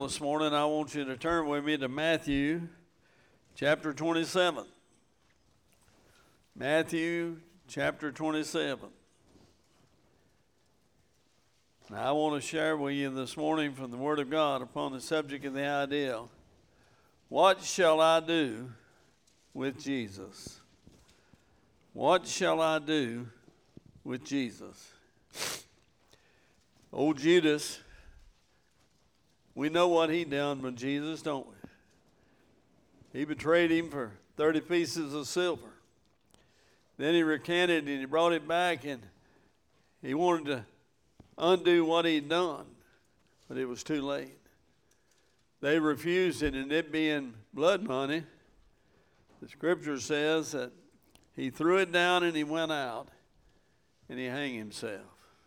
This morning, I want you to turn with me to Matthew chapter 27. Matthew chapter 27. Now, I want to share with you this morning from the Word of God upon the subject of the ideal. What shall I do with Jesus? What shall I do with Jesus? Old Judas, we know what he done with Jesus, don't we? He betrayed him for 30 pieces of silver. Then he recanted and he brought it back and he wanted to undo what he'd done, but it was too late. They refused it, and it being blood money, the scripture says that he threw it down and he went out and he hanged himself.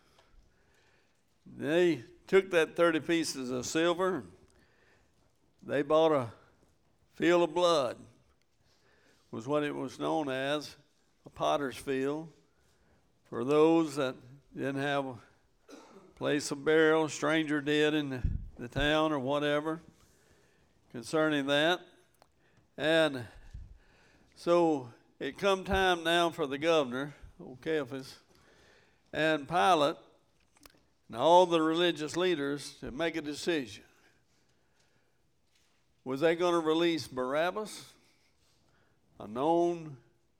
They took that 30 pieces of silver, they bought a field of blood, was what it was known as, a potter's field, for those that didn't have a place of burial, a stranger did in the town or whatever, concerning that. And so it come time now for the governor, old Caiaphas, and Pilate, and all the religious leaders to make a decision. Was they going to release Barabbas, a known,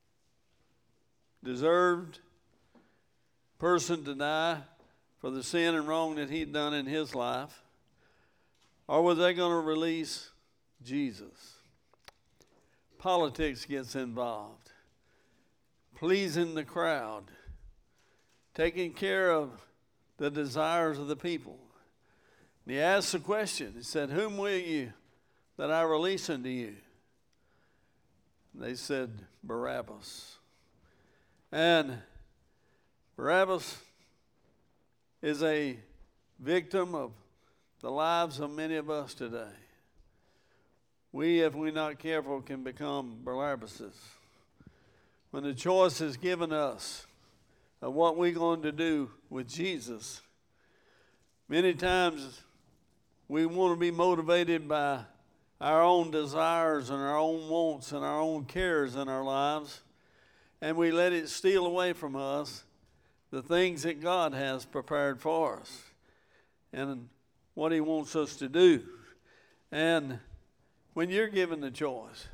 deserved person to die for the sin and wrong that he'd done in his life? Or was they going to release Jesus? Politics gets involved. Pleasing the crowd. Taking care of the desires of the people. And he asked the question. He said, "Whom will you that I release unto you?" And they said, "Barabbas." And Barabbas is a victim of the lives of many of us today. We, if we're not careful, can become Barabbases. When the choice is given us of what we're going to do with Jesus, many times we want to be motivated by our own desires and our own wants and our own cares in our lives, and we let it steal away from us the things that God has prepared for us and what he wants us to do. And when you're given the choice,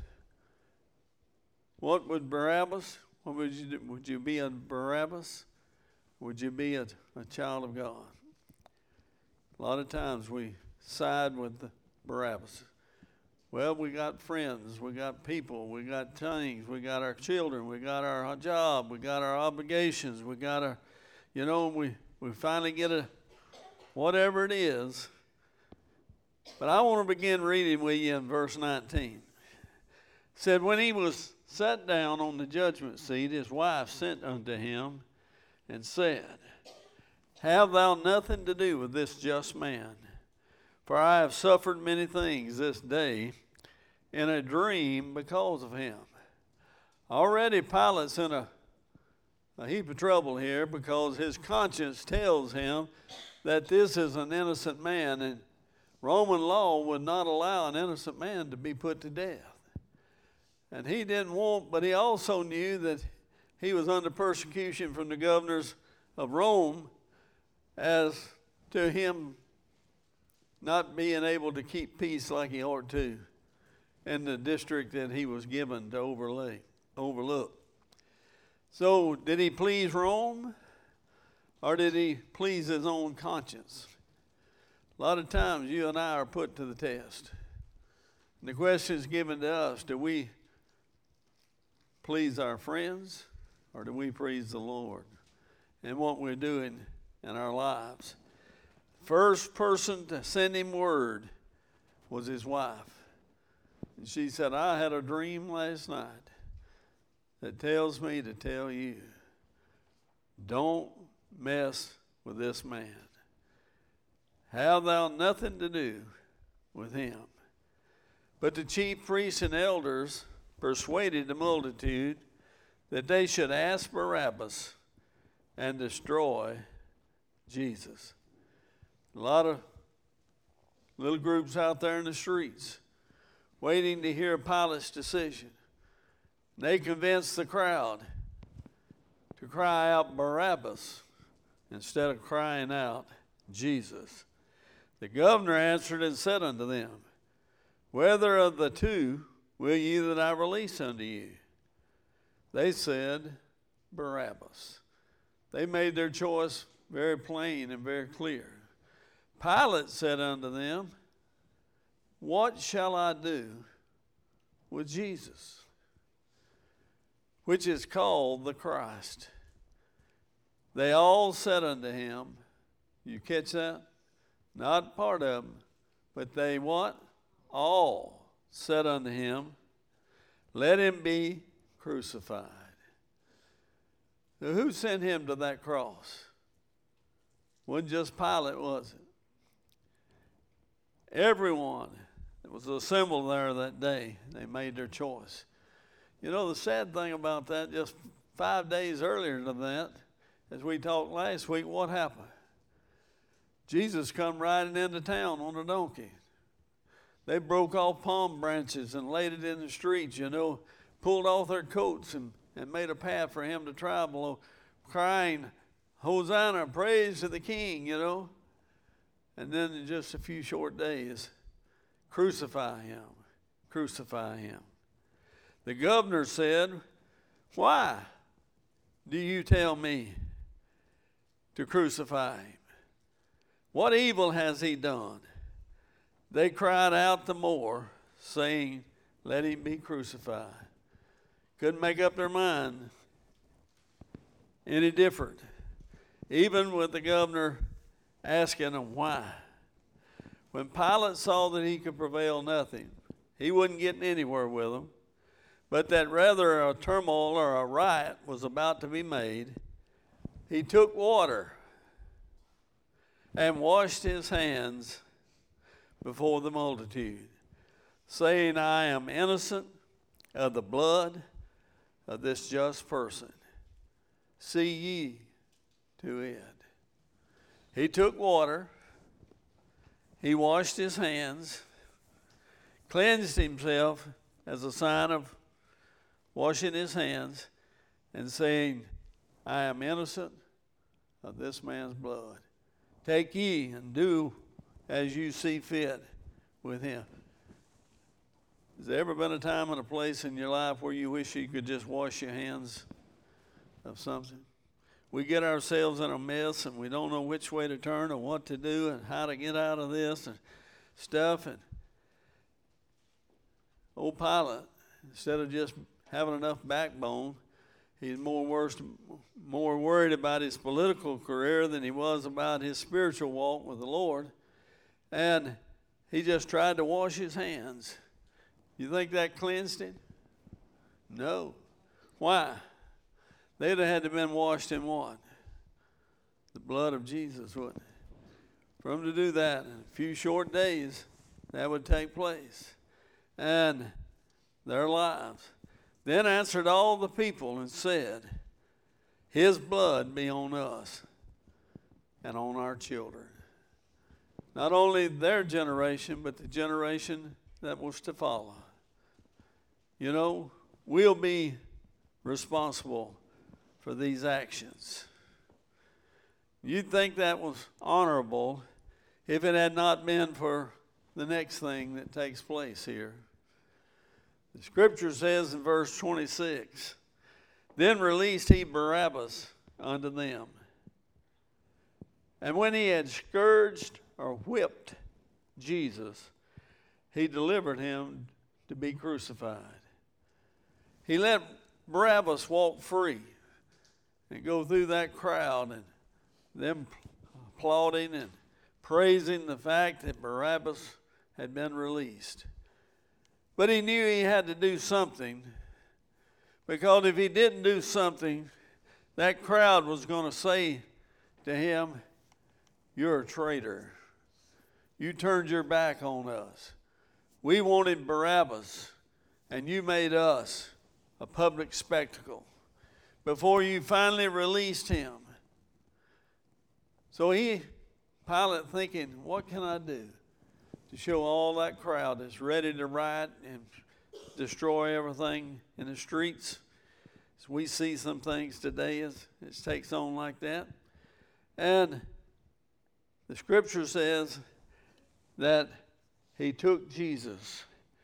what would Barabbas, what would you do? Would you be a Barabbas? Would you be a child of God? A lot of times we side with the Barabbas. Well, we got friends, we got people, we got things, we got our children, we got our job, we got our obligations, we got our, we finally get a, whatever it is. But I want to begin reading with you in verse 19. It said, when he was sat down on the judgment seat, his wife sent unto him and said, have thou nothing to do with this just man? For I have suffered many things this day in a dream because of him. Already Pilate's in a heap of trouble here because his conscience tells him that this is an innocent man, and Roman law would not allow an innocent man to be put to death. And he didn't want, but he also knew that he was under persecution from the governors of Rome as to him not being able to keep peace like he ought to in the district that he was given to overlook. So did he please Rome, or did he please his own conscience? A lot of times you and I are put to the test. And the question is given to us, do we please our friends, or do we please the Lord in what we're doing in our lives? First person to send him word was his wife. And she said, I had a dream last night that tells me to tell you, don't mess with this man. Have thou nothing to do with him. But the chief priests and elders persuaded the multitude that they should ask Barabbas and destroy Jesus. A lot little groups out there in the streets, waiting to hear Pilate's decision. They convinced the crowd to cry out Barabbas instead of crying out Jesus. The governor answered and said unto them, Whether of the two will ye that I release unto you? They said, Barabbas. They made their choice very plain and very clear. Pilate said unto them, What shall I do with Jesus, which is called the Christ? They all said unto him, you catch that? Not part of them, but they what? All said unto him, Let him be crucified. Now, who sent him to that cross? Wasn't just Pilate, was it? Everyone that was assembled there that day, they made their choice. You know, the sad thing about that, just 5 days earlier than that, as we talked last week, what happened? Jesus come riding into town on a donkey. They broke off palm branches and laid it in the streets, you know, pulled off their coats and made a path for him to travel, crying, Hosanna, praise to the King, you know. And then in just a few short days, crucify him, crucify him. The governor said, Why do you tell me to crucify him? What evil has he done? They cried out the more, saying, Let him be crucified. Couldn't make up their mind any different. Even with the governor asking him why. When Pilate saw that he could prevail nothing, he wasn't getting anywhere with them, but that rather a turmoil or a riot was about to be made, he took water and washed his hands before the multitude, saying, I am innocent of the blood of this just person. See ye to it. He took water, he washed his hands, cleansed himself as a sign of washing his hands, and saying, I am innocent of this man's blood. Take ye and do as you see fit with him. Has there ever been a time and a place in your life where you wish you could just wash your hands of something? We get ourselves in a mess and we don't know which way to turn or what to do and how to get out of this and stuff. And old Pilate, instead of just having enough backbone, he's more worried about his political career than he was about his spiritual walk with the Lord. And he just tried to wash his hands. You think that cleansed him? No. Why? They'd have had to have been washed in what? The blood of Jesus, wouldn't it? For them to do that in a few short days, that would take place. And their lives. Then answered all the people and said, His blood be on us and on our children. Not only their generation, but the generation that was to follow. You know, we'll be responsible for these actions. You'd think that was honorable if it had not been for the next thing that takes place here. The scripture says in verse 26, Then released he Barabbas unto them. And when he had scourged or whipped Jesus, he delivered him to be crucified. He let Barabbas walk free and go through that crowd and them applauding and praising the fact that Barabbas had been released. But he knew he had to do something, because if he didn't do something, that crowd was going to say to him, You're a traitor. You turned your back on us. We wanted Barabbas, and you made us a public spectacle before you finally released him. So Pilate thinking, what can I do to show all that crowd that's ready to riot and destroy everything in the streets. As we see some things today, it takes on like that. And the scripture says that he took Jesus,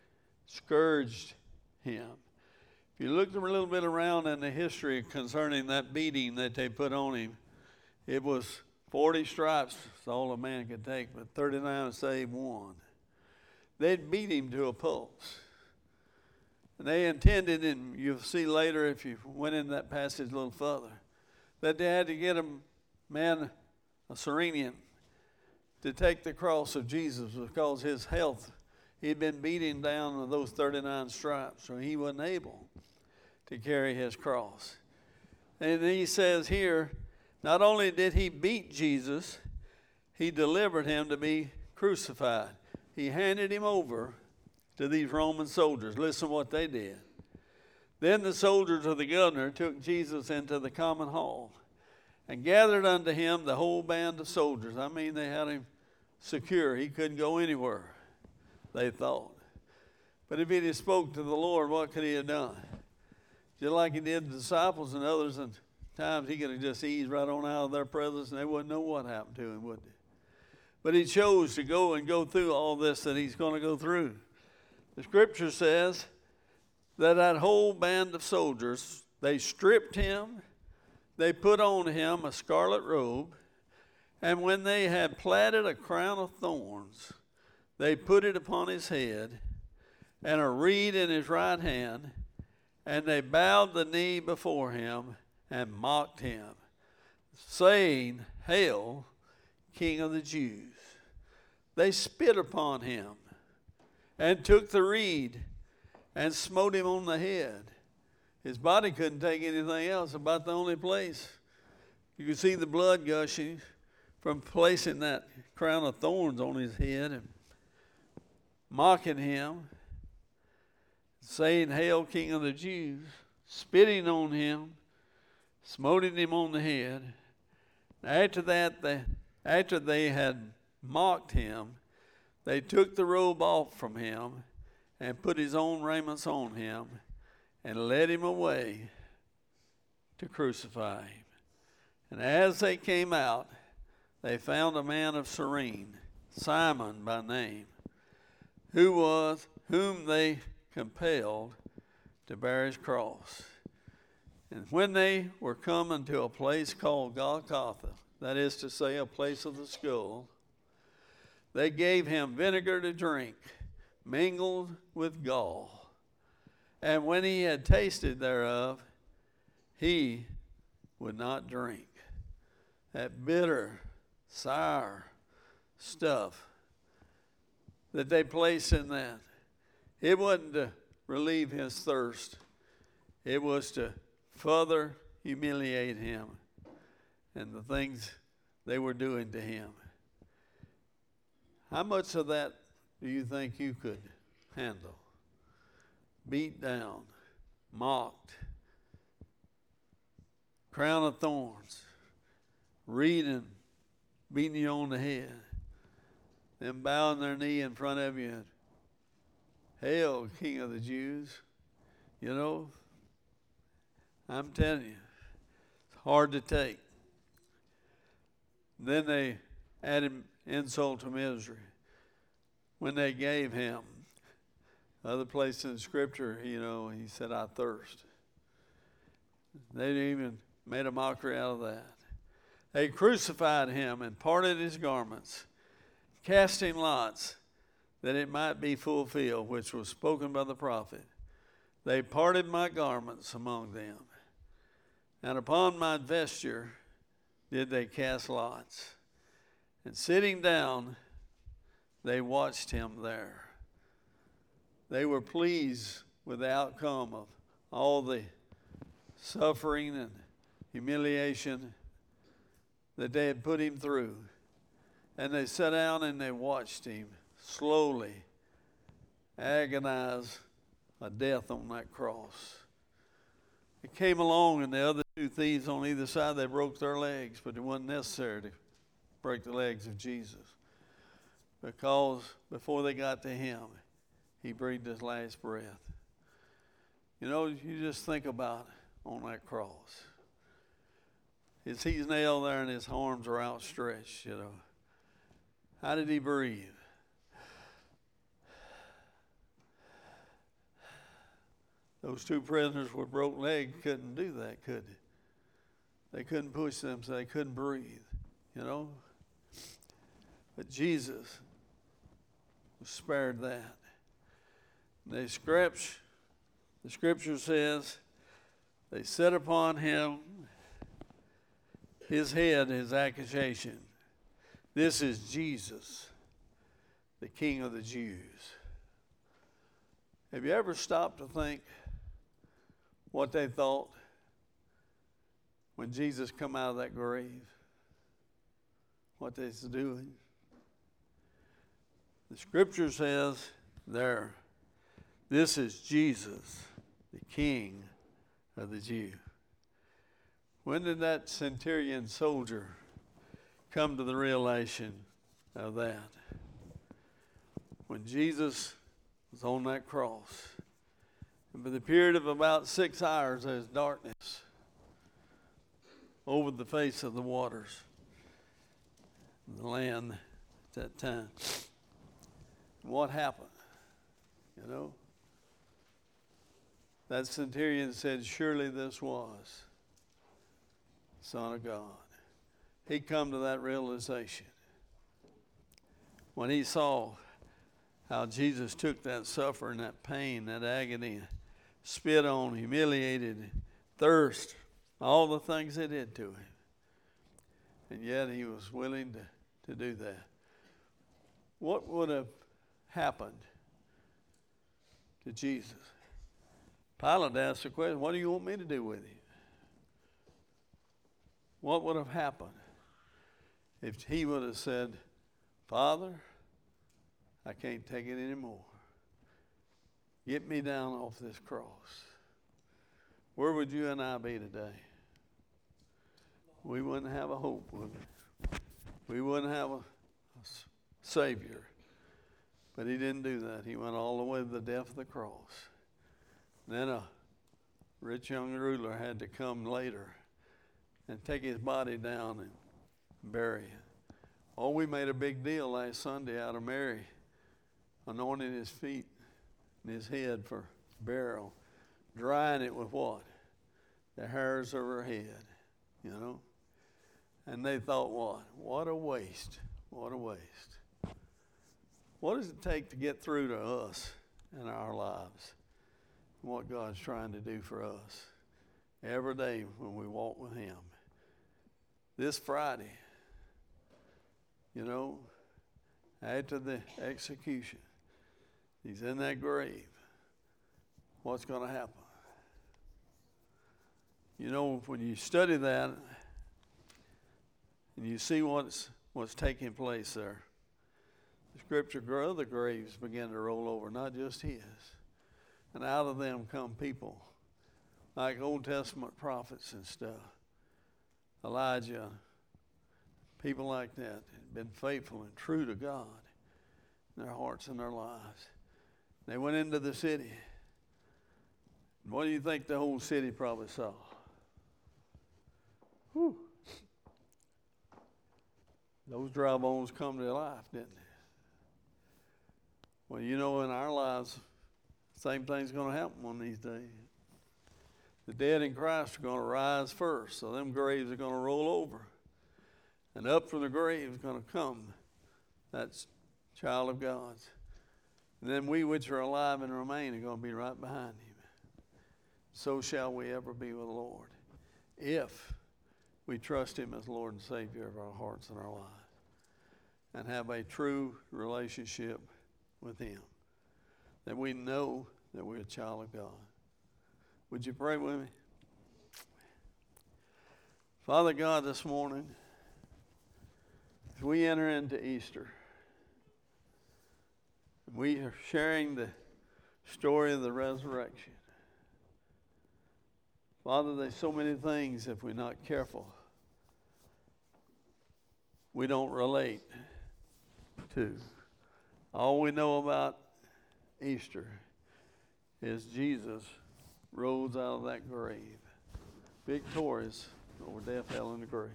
scourged him. If you look a little bit around in the history concerning that beating that they put on him, it was 40 stripes, that's all a man could take, but 39 to save one. They'd beat him to a pulse. And they intended, and you'll see later if you went in that passage a little further, that they had to get a man, a Cyrenian, to take the cross of Jesus because his health, he'd been beaten down with those 39 stripes, so he wasn't able to carry his cross. And he says here, not only did he beat Jesus, he delivered him to be crucified. He handed him over to these Roman soldiers. Listen what they did. Then the soldiers of the governor took Jesus into the common hall and gathered unto him the whole band of soldiers. I mean, they had him secure. He couldn't go anywhere, they thought. But if he had spoke to the Lord, what could he have done? Just like he did the disciples and others, and times he could have just eased right on out of their presence and they wouldn't know what happened to him, would they? But he chose to go through all this that he's going to go through. The scripture says that whole band of soldiers, they stripped him, they put on him a scarlet robe, and when they had platted a crown of thorns, they put it upon his head, and a reed in his right hand, and they bowed the knee before him and mocked him, saying, Hail, King of the Jews. They spit upon him and took the reed and smote him on the head. His body couldn't take anything else, about the only place. You could see the blood gushing from placing that crown of thorns on his head and mocking him, saying, Hail, King of the Jews, spitting on him, smoting him on the head. After that, after they had mocked him, they took the robe off from him and put his own raiments on him and led him away to crucify him. And as they came out, they found a man of Cyrene, Simon by name, whom they compelled to bear his cross. And when they were come unto a place called Golgotha, that is to say, a place of the skull, they gave him vinegar to drink, mingled with gall. And when he had tasted thereof, he would not drink. That bitter, sour stuff that they placed in that, it wasn't to relieve his thirst. It was to further humiliate him and the things they were doing to him. How much of that do you think you could handle? Beat down, mocked, crown of thorns, beating you on the head, them bowing their knee in front of you. Hail, King of the Jews. You know, I'm telling you, it's hard to take. Then they added insult to misery when they gave him. Other place in the scripture, you know, he said, I thirst. They even made a mockery out of that. They crucified him and parted his garments, casting lots that it might be fulfilled, which was spoken by the prophet. They parted my garments among them, and upon my vesture did they cast lots. And sitting down, they watched him there. They were pleased with the outcome of all the suffering and humiliation that they had put him through. And they sat down and they watched him slowly agonize a death on that cross. It came along, and the other two thieves on either side, they broke their legs, but it wasn't necessary to break the legs of Jesus. because before they got to him, he breathed his last breath. You know, you just think about it on that cross. He's nailed there and his arms are outstretched, you know. How did he breathe? Those two prisoners with broken legs couldn't do that, could they? They couldn't push them, so they couldn't breathe, you know. But Jesus was spared that. The scripture says, they set upon him his head, his accusation. This is Jesus, the King of the Jews. Have you ever stopped to think what they thought when Jesus come out of that grave? What they was doing? The scripture says there, this is Jesus, the King of the Jews. When did that centurion soldier come to the realization of that? When Jesus was on that cross. And for the period of about 6 hours, there was darkness over the face of the waters, the land at that time. And what happened? You know? That centurion said, surely this was Son of God. He come to that realization when he saw how Jesus took that suffering, that pain, that agony, spit on, humiliated, thirst, all the things they did to him. And yet he was willing to do that. What would have happened to Jesus? Pilate asked the question, what do you want me to do with him? What would have happened if he would have said, Father, I can't take it anymore. Get me down off this cross. Where would you and I be today? We wouldn't have a hope, would we? We wouldn't have a Savior. But he didn't do that. He went all the way to the death of the cross. Then a rich young ruler had to come later and take his body down and bury it. Oh, we made a big deal last Sunday out of Mary anointing his feet and his head for burial, drying it with what? The hairs of her head, you know. And they thought, what? What a waste. What a waste. What does it take to get through to us in our lives? And what God's trying to do for us every day when we walk with him. This Friday, you know, after the execution, he's in that grave. What's going to happen? You know, when you study that and you see what's taking place there, the scripture, other graves began to roll over, not just his. And out of them come people like Old Testament prophets and stuff. Elijah, people like that had been faithful and true to God in their hearts and their lives. They went into the city. What do you think the whole city probably saw? Whew. Those dry bones come to life, didn't they? Well, you know, in our lives, same thing's going to happen one of these days. The dead in Christ are going to rise first, so them graves are going to roll over. And up from the grave is going to come that child of God's. And then we which are alive and remain are going to be right behind him. So shall we ever be with the Lord, if we trust him as Lord and Savior of our hearts and our lives, and have a true relationship with him, that we know that we're a child of God. Would you pray with me? Father God, this morning, as we enter into Easter, we are sharing the story of the resurrection. Father, there's so many things, if we're not careful, we don't relate to. All we know about Easter is Jesus rose out of that grave, victorious over death, hell, and the grave.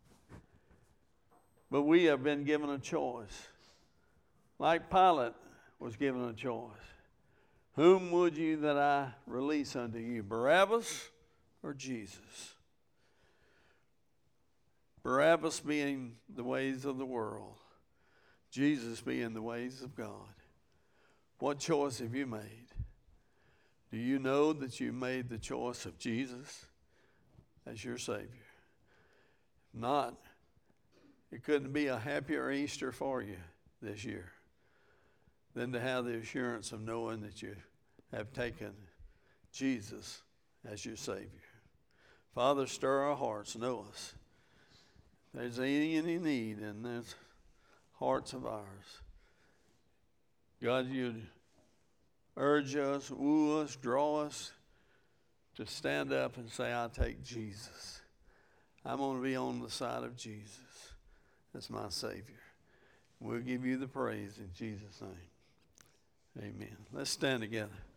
But we have been given a choice, like Pilate was given a choice. Whom would you that I release unto you, Barabbas or Jesus? Barabbas being the ways of the world, Jesus being the ways of God. What choice have you made? Do you know that you made the choice of Jesus as your Savior? If not, it couldn't be a happier Easter for you this year than to have the assurance of knowing that you have taken Jesus as your Savior. Father, stir our hearts, know us. If there's any need in those hearts of ours, God, you'd urge us, woo us, draw us to stand up and say, I take Jesus. I'm going to be on the side of Jesus as my Savior. We'll give you the praise in Jesus' name. Amen. Let's stand together.